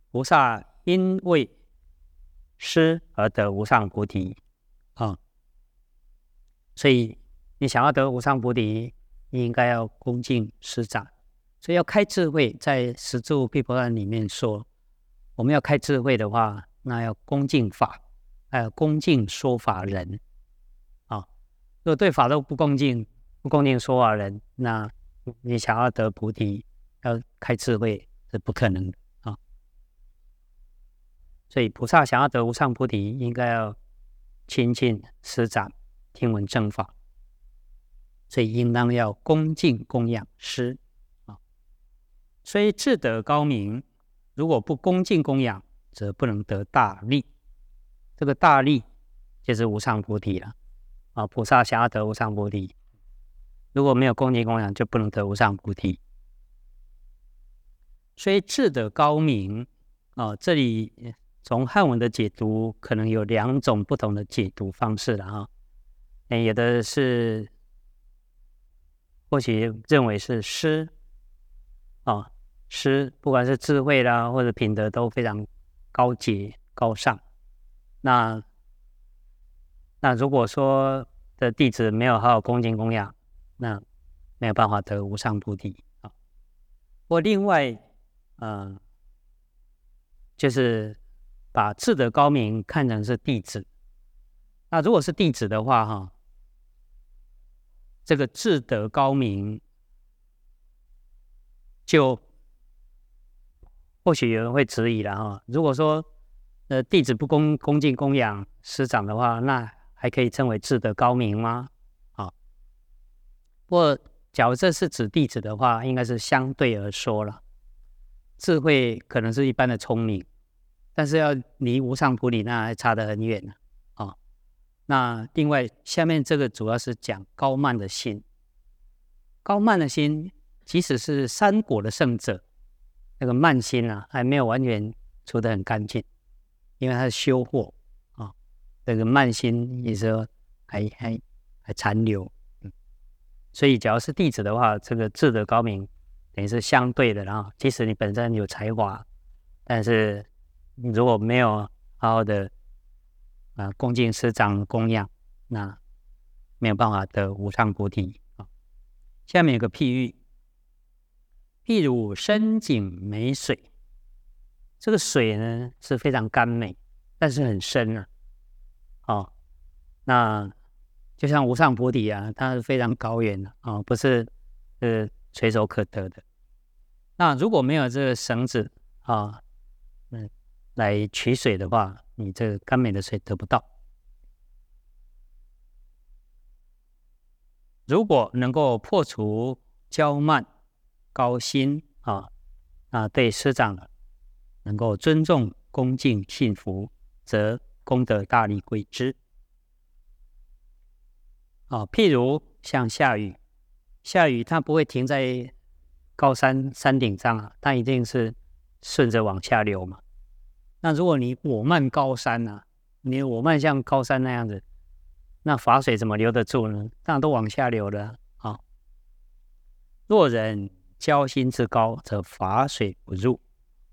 菩萨因为施而得无上菩提所以你想要得无上菩提，你应该要恭敬师长。所以要开智慧，在十住毗婆谈里面说，我们要开智慧的话，那要恭敬法，还有恭敬说法人如果对法都不恭敬说法人，那你想要得菩提，要开智慧是不可能的所以菩萨想要得无上菩提，应该要亲近师长，听闻正法，所以应当要恭敬供养师虽智德高明，如果不恭敬供养，则不能得大利。这个大利就是无上菩提了菩萨想要得无上菩提，如果没有恭敬供养，就不能得无上菩提。虽智德高明这里从汉文的解读可能有2种不同的解读方式了有的是或许认为是师师不管是智慧啦或者品德都非常高洁高尚。那如果说的弟子没有好好恭敬供养，那没有办法得无上菩提或另外就是把智德高明看成是弟子。那如果是弟子的话这个智德高明就或许有人会质疑了如果说弟子不恭敬供养师长的话，那还可以称为智德高明吗不过假如这是指弟子的话，应该是相对而说了。智慧可能是一般的聪明，但是要离无上菩提那还差得很远那另外下面这个主要是讲高慢的心。高慢的心即使是三果的圣者，那个慢心还没有完全除得很干净，因为他是修惑这个慢心也是还残留所以假如是弟子的话，这个智德高明等于是相对的即使你本身有才华，但是你如果没有好好的恭敬师长供养，那没有办法得无上菩提下面有个譬喻，譬如深井没水，这个水呢是非常甘美，但是很深那就像无上菩提它是非常高远的不是垂手可得的。那如果没有这个绳子来取水的话，你这个甘美的水得不到。如果能够破除骄慢高心对师长能够尊重恭敬信服，则功德大利归之譬如像下雨它不会停在高山顶上它一定是顺着往下流嘛。那如果你我慢高山你我慢像高山那样子，那法水怎么留得住呢？当然都往下流了若人骄心之高，则法水不入。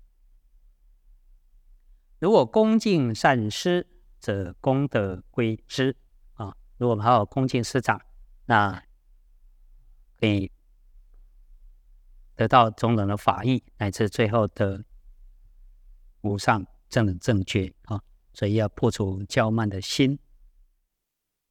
如果恭敬善师，则功德归之如果我们好好恭敬师长，那可以得到中等的法益，乃至最后的无上正等正觉所以要破除骄慢的心